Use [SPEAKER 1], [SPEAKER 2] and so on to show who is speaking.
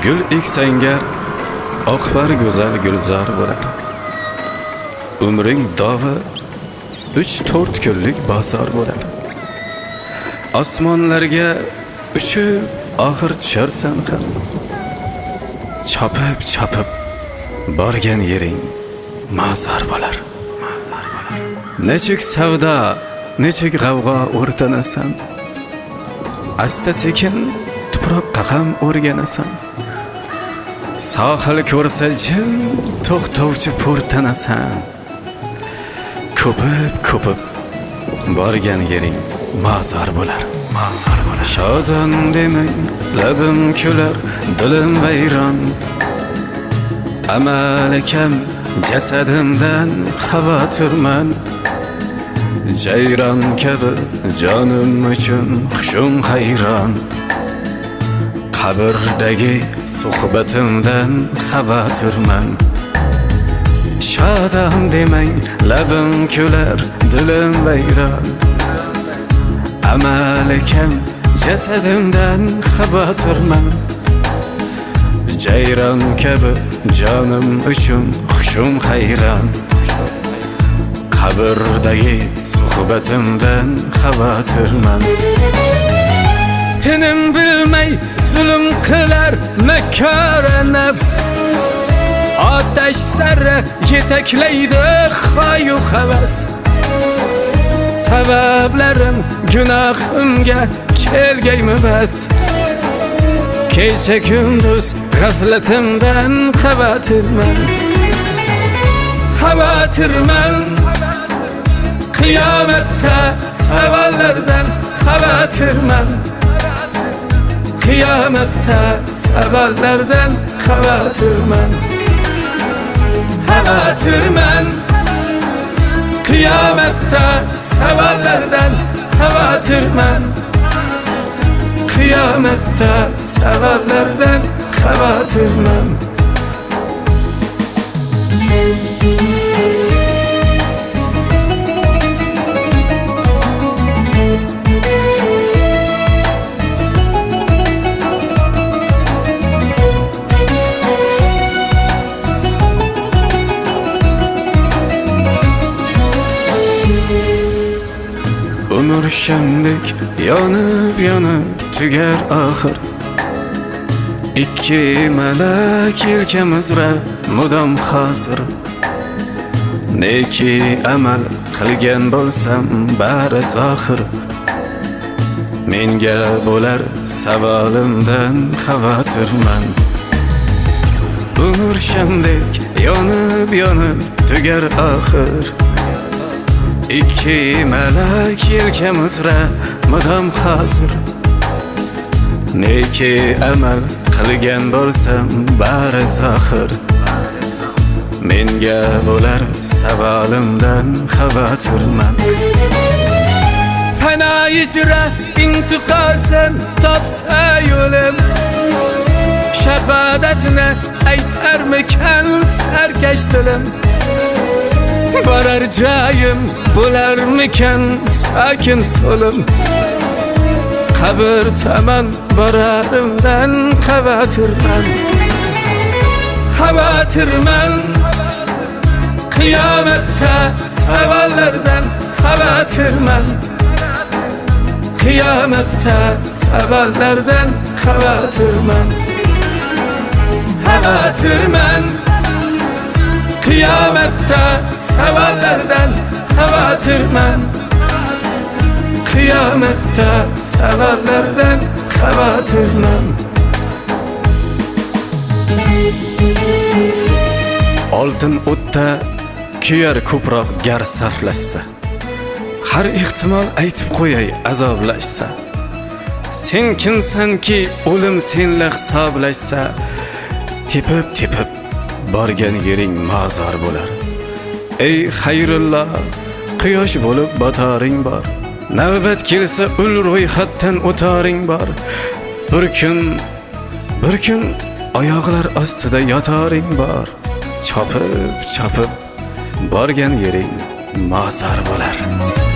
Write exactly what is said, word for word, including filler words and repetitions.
[SPEAKER 1] Gül eksangar oqbar go'zal gulzor bo'lar. Umring davi uch to'rt kunlik bozor bo'lar. Osmonlarga uchib og'ir tusharsan ham. Chopib chopib borgan yering mazor bo'lar. Nechuk savdo, nechuk g'avg'o o'rtanasan. Asta sekin tuproqqa ham o'rganasan. Sohil ko'rsa jim to'xtovchi po'rtanasan. Ko'pib ko'pib borgan yering mazor bo'lar. Shodon demang, labim kular, dilim vayron. Amalakam jasadimdan xavotirman. Jayron kabi jonim uchun xushum hayron. Qabrdagi suhbatimdan xavotirman. Shodon demang, labim kular, dilim vayron. Amalakam jasadimdan xavotirman. Jayron kabi jonim uchun xushum hayron. Qabrdagi suhbatimdan xavotirman. Tinim bilmay zulm qilar makara nafs. Otash sari yetaklaydi xoyu havas. Sabablarim gunohimga kelgaymi bas. Kecha kunduz g'aflatimdan xavotirman. Xavotirman. Qiyomatda savollardan xavotirman. Qiyomatda savollardan xavotirman. Xavotirman. Qiyomatda savollardan xavotirman. Qiyomatda savollardan xavotirman. Umr shamdek yonib yonib tugar oxir. Ikki malak yelkamizra mudom hozir. Neki amal qilgan bo'lsam bari zohir. Menga bo'lar savolimdan xavotirman. Umr shamdek yonib yonib tugar oxir. Ikki malak yelkamizra mudom hozir. Neki amal qilgan bo'lsam bari zohir. Menga bo'lar savolimdan xavotirman. Fana ijra intiqosan topsa yo'lim. Shahodatni aytarmikan sarkash dilim. Borar joyim bo'larmikan sakin so'lim. Qabr tomon borarimdan xavotirman. Xavotirman. Qiyomatda savollardan xavotirman. Qiyomatda savollardan xavotirman. Xavotirman. Qiyomatda savollardan xavotirman. Qiyomatda savollardan xavotirman. Oltin o'tda kuyar ko'proq gar sarflashsa. Har ehtimol aytib qo'yay azoblashsa. Sen kimsanki o'lim senla hisoblashsa. Tepib tepib borgan yering mazor bo'lar. Ey xayrulloh, quyosh bo'lib botaring bor. Navbat kelsa ul ro'yxatdan o'taring bor. Bir kun, bir kun oyoqlar ostida yotaring bor. Chopib chopib borgan yering mazor bo'lar.